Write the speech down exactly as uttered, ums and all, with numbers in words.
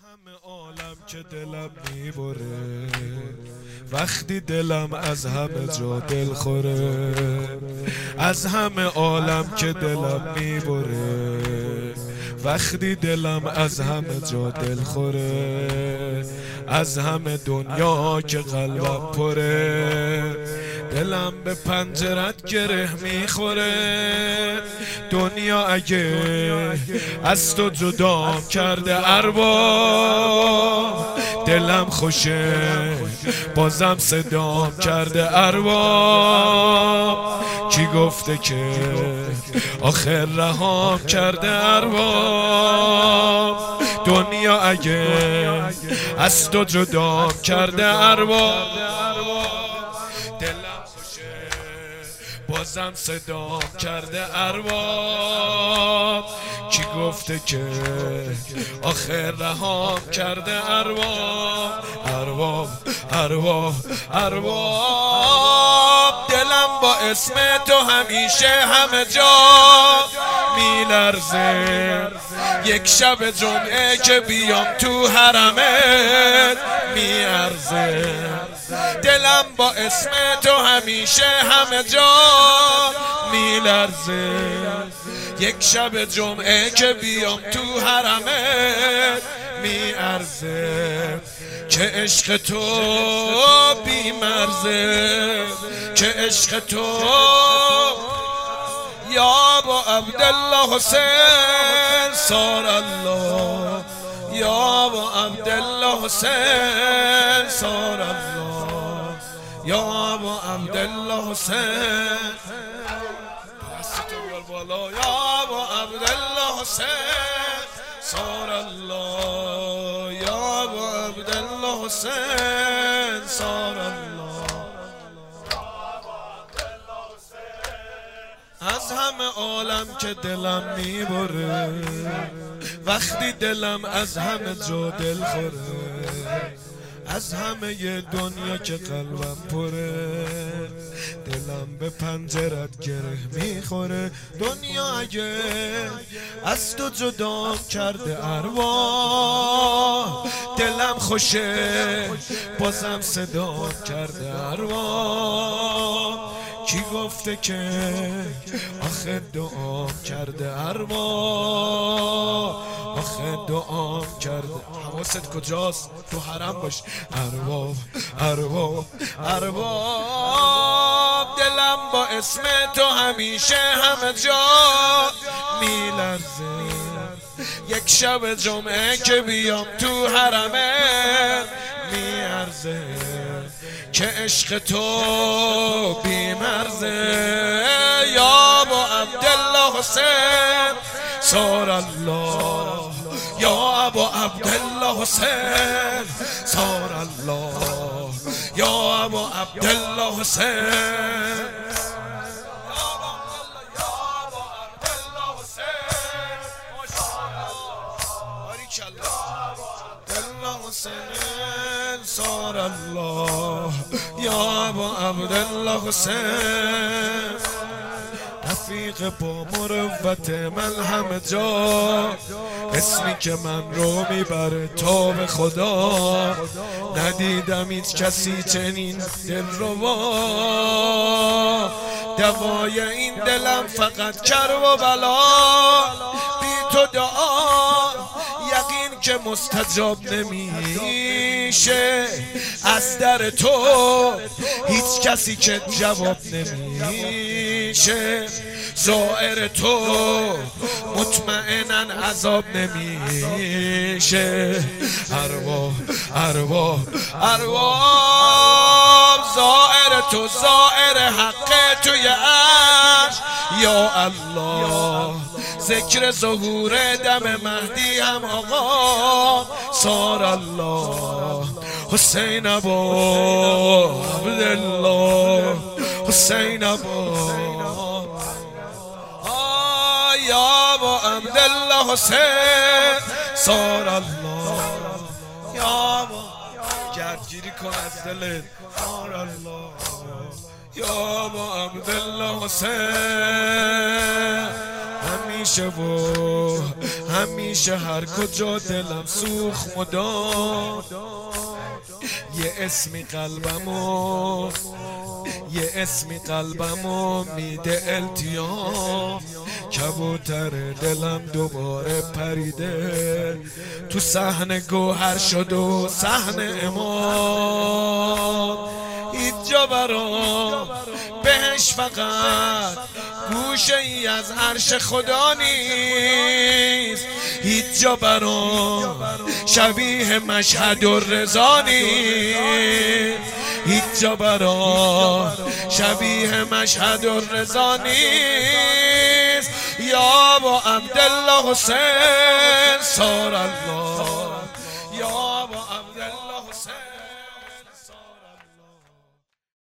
همه عالم که دلم میبره، وقتی دلم از همه جا دل خوره. از همه عالم که دلم میبره، وقتی دلم از همه جا دل خوره. از همه دنیا که قلبم پره، دلم به پنجرت گره میخوره. دنیا اگه از تو جدا کرده ارباب، دلم خوشه بازم صدام کرده ارباب. کی گفته که آخر رهام کرده ارباب؟ دنیا اگه از تو جدا کرده ارباب، دلم خوشه بازم صدام کرده ارباب. کی گفته که آخر رهام کرده ارباب؟ ارباب ارباب ارباب. دلم با اسم تو همیشه همه جا میلرزه، یک شب جمعه که بیام تو حرمت میارزه. دلم با اسم تو همیشه همه جا میلرزه، یک شب جمعه که بیام تو حرمت میارزه. که عشق تو بیمرزه، که عشق تو یا با عبدالله حسین صار الله، یا با عبدالله حسین صار الله، یا با عبدالله حسین بالا، یا با عبدالله حسین صار الله، یا با عبدالله حسین صار الله. از همه عالم که دلم میبره، وقتی دلم از همه جا دل خوره. از همه دنیا که قلبم پره، دلم به پنجرت گره میخوره. دنیا اگه از تو جدا کرده ارواح، دلم خوشه بازم صدا کرده ارواح. کی گفته که آخه دعام کرده ارواح؟ آخه دعام کرده. حواست کجاست؟ تو حرم باش. ارباب ارباب ارباب. دلم با اسم تو همیشه همه جا میلرزه، یک شب جمعه که بیام تو حرمت میارزه. که عشق تو بیمرزه، یا با عبدالله حسین صار الله، یا با عبدالله حسین صار الله، یا با عبدالله حسین. صار الله، یا با عبدالله حسین. رفیق با مروت من همه جا، اسمی که من رو میبره تا به خدا. ندیدم هیچ کسی چنین دلربا، دوای این دلم فقط کرب و بلا. بی تو دعا یقین که مستجاب نمیشه، از در تو هیچ کسی که جواب نمیشه. زائر تو مطمئنن عذاب نمیشه. ارواح ارواح ارواح. زائر تو زائر حق توی عرش، یا الله. ذکر ظهور دم مهدی هم آقا صار الله. حسین ابا عبدالله، حسین ابا، یا با عبدالله حسین صار الله، یا با گردگیری کن از دلت صار الله، یا با عبدالله حسین. همیشه و همیشه هر کجا دلم سوخ مدام یه اسمی قلبمو یه اسمی قلبمو میده التیام کبوتر دلم دوباره پریده تو صحن گوهر شد و صحن امام هیچ جا برام بهش فقط گوشه ای از عرش خدا نیست هیچ جا برام شبیه مشهد و رضا نیست هیچ جا برام شبیه مشهد و رضا نیست یا با عبدالله حسین صار الله